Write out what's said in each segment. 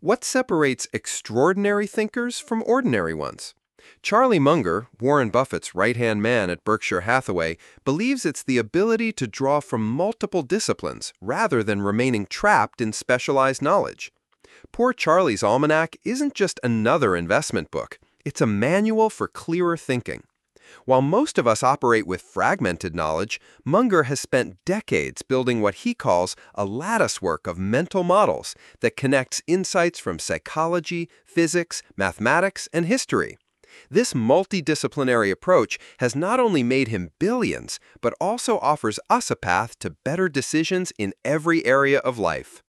What separates extraordinary thinkers from ordinary ones? Charlie Munger, Warren Buffett's right-hand man at Berkshire Hathaway, believes it's the ability to draw from multiple disciplines rather than remaining trapped in specialized knowledge. Poor Charlie's Almanac isn't just another investment book. It's a manual for clearer thinking. While most of us operate with fragmented knowledge, Munger has spent decades building what he calls a latticework of mental models that connects insights from psychology, physics, mathematics, and history. This multidisciplinary approach has not only made him billions, but also offers us a path to better decisions in every area of life.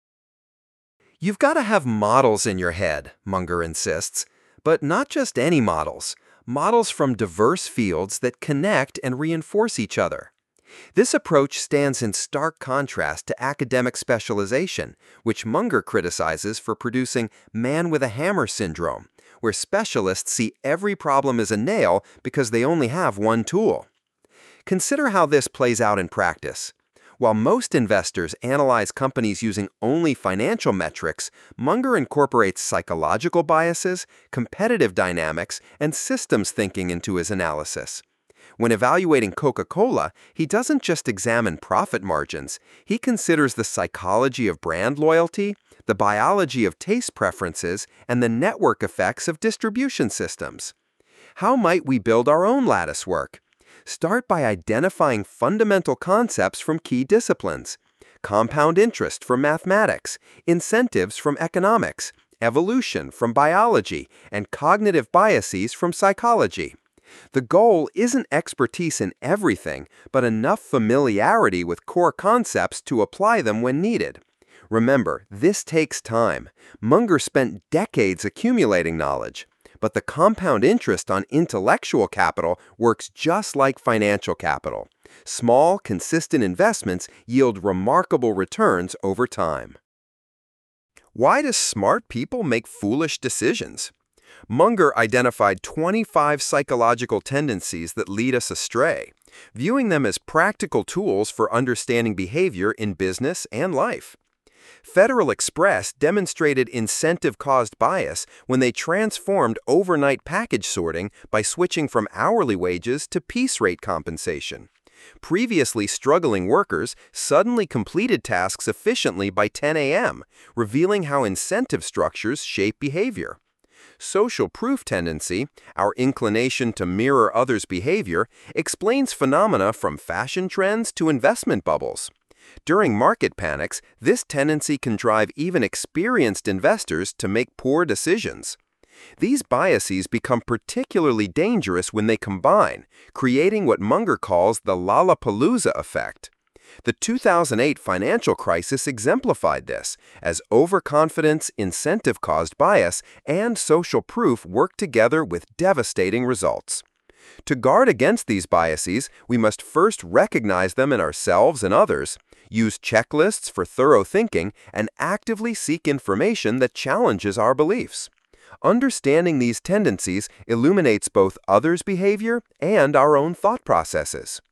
You've got to have models in your head, Munger insists, but not just any models. Models from diverse fields that connect and reinforce each other. This approach stands in stark contrast to academic specialization, which Munger criticizes for producing man-with-a-hammer syndrome, where specialists see every problem as a nail because they only have one tool. Consider how this plays out in practice. While most investors analyze companies using only financial metrics, Munger incorporates psychological biases, competitive dynamics, and systems thinking into his analysis. When evaluating Coca-Cola, he doesn't just examine profit margins. He considers the psychology of brand loyalty, the biology of taste preferences, and the network effects of distribution systems. How might we build our own lattice work? Start by identifying fundamental concepts from key disciplines. Compound interest from mathematics, incentives from economics, evolution from biology, and cognitive biases from psychology. The goal isn't expertise in everything, but enough familiarity with core concepts to apply them when needed. Remember, this takes time. Munger spent decades accumulating knowledge. But the compound interest on intellectual capital works just like financial capital. Small, consistent investments yield remarkable returns over time. Why do smart people make foolish decisions? Munger identified 25 psychological tendencies that lead us astray, viewing them as practical tools for understanding behavior in business and life. Federal Express demonstrated incentive-caused bias when they transformed overnight package sorting by switching from hourly wages to piece rate compensation. Previously struggling workers suddenly completed tasks efficiently by 10 a.m., revealing how incentive structures shape behavior. Social proof tendency, our inclination to mirror others' behavior, explains phenomena from fashion trends to investment bubbles. During market panics, this tendency can drive even experienced investors to make poor decisions. These biases become particularly dangerous when they combine, creating what Munger calls the Lollapalooza effect. The 2008 financial crisis exemplified this, as overconfidence, incentive-caused bias, and social proof worked together with devastating results. To guard against these biases, we must first recognize them in ourselves and others, use checklists for thorough thinking, and actively seek information that challenges our beliefs. Understanding these tendencies illuminates both others' behavior and our own thought processes.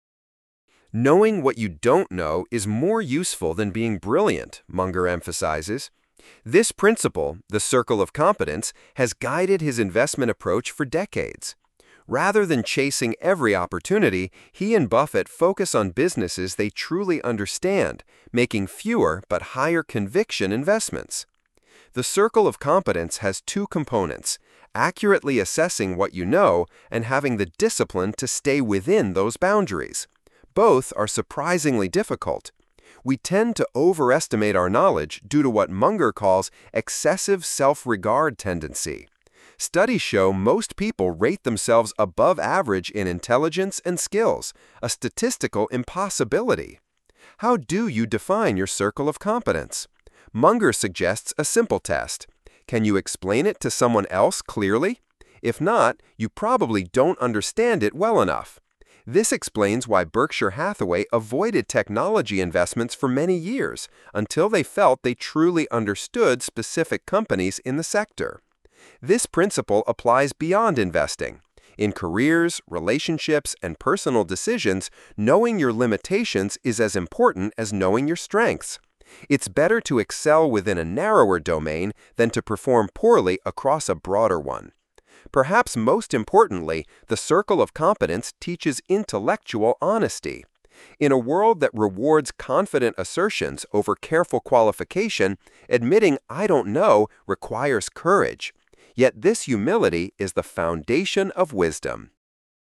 Knowing what you don't know is more useful than being brilliant, Munger emphasizes. This principle, the circle of competence, has guided his investment approach for decades. Rather than chasing every opportunity, he and Buffett focus on businesses they truly understand, making fewer but higher conviction investments. The circle of competence has two components: accurately assessing what you know and having the discipline to stay within those boundaries. Both are surprisingly difficult. We tend to overestimate our knowledge due to what Munger calls excessive self-regard tendency. Studies show most people rate themselves above average in intelligence and skills, a statistical impossibility. How do you define your circle of competence? Munger suggests a simple test. Can you explain it to someone else clearly? If not, you probably don't understand it well enough. This explains why Berkshire Hathaway avoided technology investments for many years, until they felt they truly understood specific companies in the sector. This principle applies beyond investing. In careers, relationships, and personal decisions, knowing your limitations is as important as knowing your strengths. It's better to excel within a narrower domain than to perform poorly across a broader one. Perhaps most importantly, the circle of competence teaches intellectual honesty. In a world that rewards confident assertions over careful qualification, admitting "I don't know" requires courage. Yet this humility is the foundation of wisdom.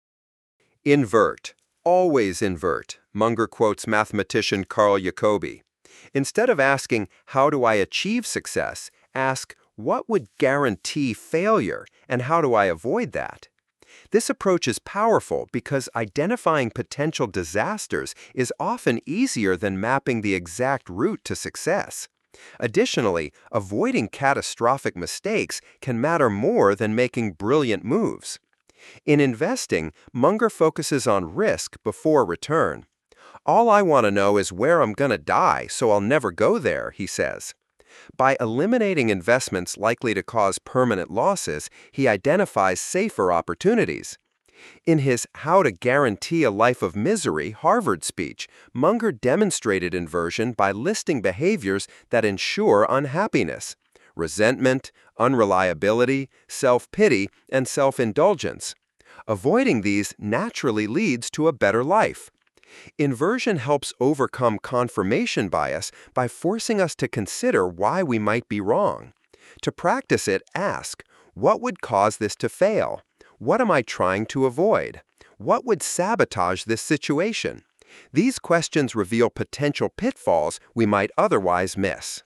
Invert. Always invert, Munger quotes mathematician Carl Jacobi. Instead of asking, "How do I achieve success?" ask, "What would guarantee failure, and how do I avoid that?" This approach is powerful because identifying potential disasters is often easier than mapping the exact route to success. Additionally, avoiding catastrophic mistakes can matter more than making brilliant moves. In investing, Munger focuses on risk before return. "All I want to know is where I'm going to die, so I'll never go there," he says. By eliminating investments likely to cause permanent losses, he identifies safer opportunities. In his How to Guarantee a Life of Misery Harvard speech, Munger demonstrated inversion by listing behaviors that ensure unhappiness: resentment, unreliability, self-pity, and self-indulgence. Avoiding these naturally leads to a better life. Inversion helps overcome confirmation bias by forcing us to consider why we might be wrong. To practice it, ask, "What would cause this to fail? What am I trying to avoid? What would sabotage this situation?" These questions reveal potential pitfalls we might otherwise miss.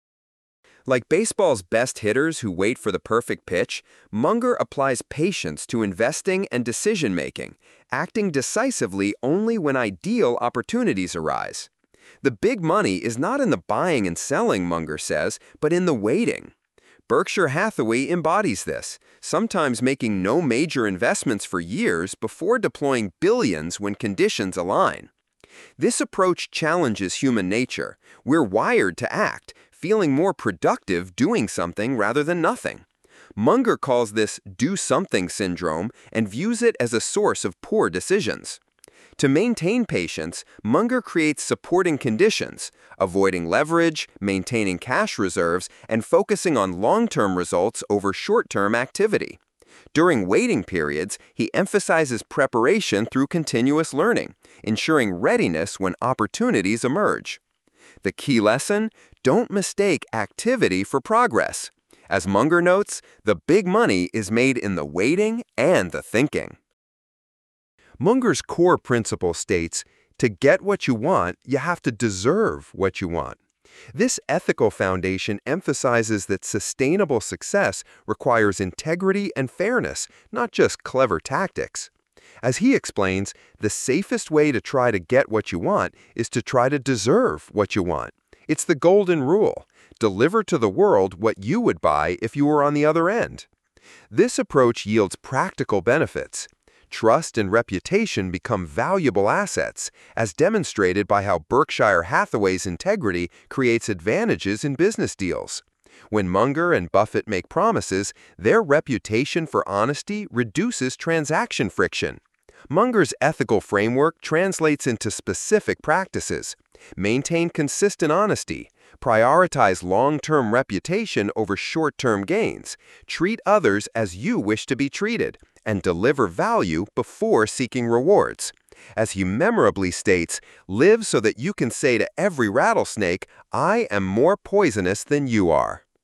Like baseball's best hitters who wait for the perfect pitch, Munger applies patience to investing and decision-making, acting decisively only when ideal opportunities arise. The big money is not in the buying and selling, Munger says, but in the waiting. Berkshire Hathaway embodies this, sometimes making no major investments for years before deploying billions when conditions align. This approach challenges human nature. We're wired to act, feeling more productive doing something rather than nothing. Munger calls this do-something syndrome and views it as a source of poor decisions. To maintain patience, Munger creates supporting conditions, avoiding leverage, maintaining cash reserves, and focusing on long-term results over short-term activity. During waiting periods, he emphasizes preparation through continuous learning, ensuring readiness when opportunities emerge. The key lesson: don't mistake activity for progress. As Munger notes, the big money is made in the waiting and the thinking. Munger's core principle states, "To get what you want, you have to deserve what you want." This ethical foundation emphasizes that sustainable success requires integrity and fairness, not just clever tactics. As he explains, the safest way to try to get what you want is to try to deserve what you want. It's the golden rule: deliver to the world what you would buy if you were on the other end. This approach yields practical benefits. Trust and reputation become valuable assets, as demonstrated by how Berkshire Hathaway's integrity creates advantages in business deals. When Munger and Buffett make promises, their reputation for honesty reduces transaction friction. Munger's ethical framework translates into specific practices. Maintain consistent honesty. Prioritize long-term reputation over short-term gains. Treat others as you wish to be treated, and deliver value before seeking rewards. As he memorably states, "Live so that you can say to every rattlesnake, 'I am more poisonous than you are.'"